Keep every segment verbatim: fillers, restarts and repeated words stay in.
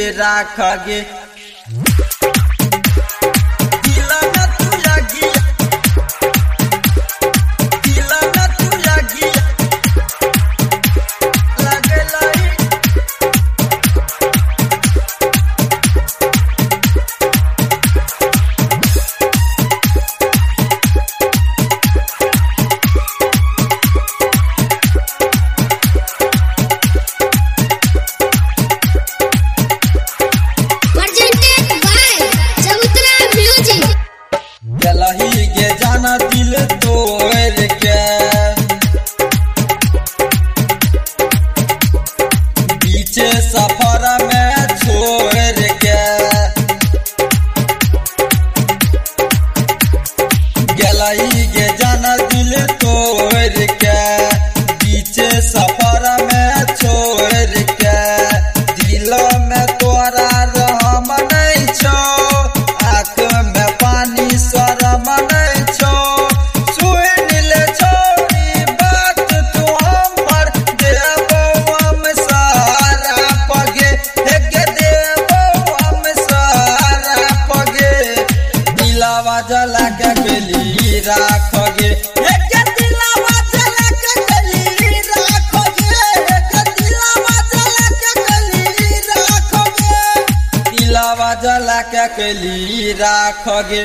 राख गे दिल में तू लगी दिल में तू लगी लगे लाई गलही के जाना दिल तोड़ के बीचे सफर में छोड़ के गलही के जाना दिल तोड़ के बीचे सफर में छोड़ के दिल में तोरा रहम नहीं छो आँख में पानी शरम नहीं छो सुन ले छोरी बात तू हमर देबो हम सारा पगे के देबो हम सारा पगे दिलवा जला के गली राख गे के दिलवा जला के गली राख गे के दिलवा जला के गली राख गे दिलवा जला के गली राख गे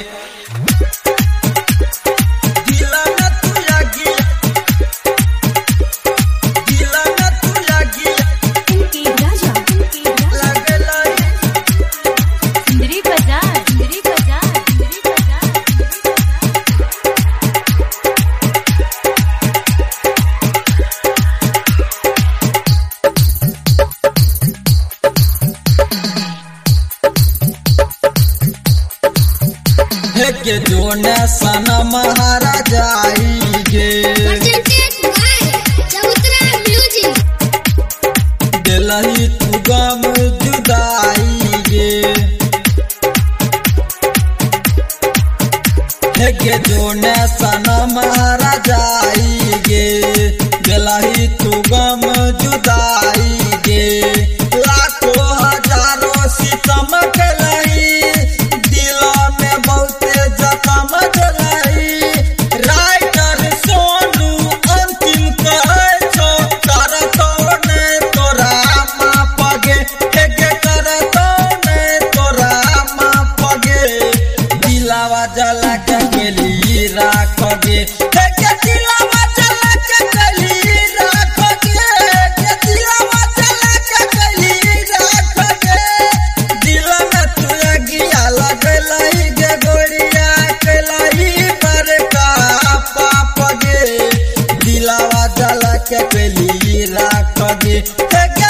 दिल में तू लगी दिल में तू लगी लगे लाई इंद्री बाजार इंद्री बाजार इंद्री बाजार हे के जोने सनम हारा जाई गे दिलही तू गम जुदाई गे हे के जोने सनम हारा जाई गे दिलही तू गम जुदाई गे लाखों हजारों सितम कलही दिल में बहुते जखम जलाई राइटर सोनू अंतिम कहे छो करतो ने तोरा माँ पगे हे गे करतो ने तोरा माँ पगे दिलवा जला के गली राख गे हे गे दिलवा जला के गली राख गे के दिलवा जला के गली राख गे दिल में तू लगिया लगलई गे गोरिया कलई बरका पाप गे दिलवा जला के गली राख गे हे गे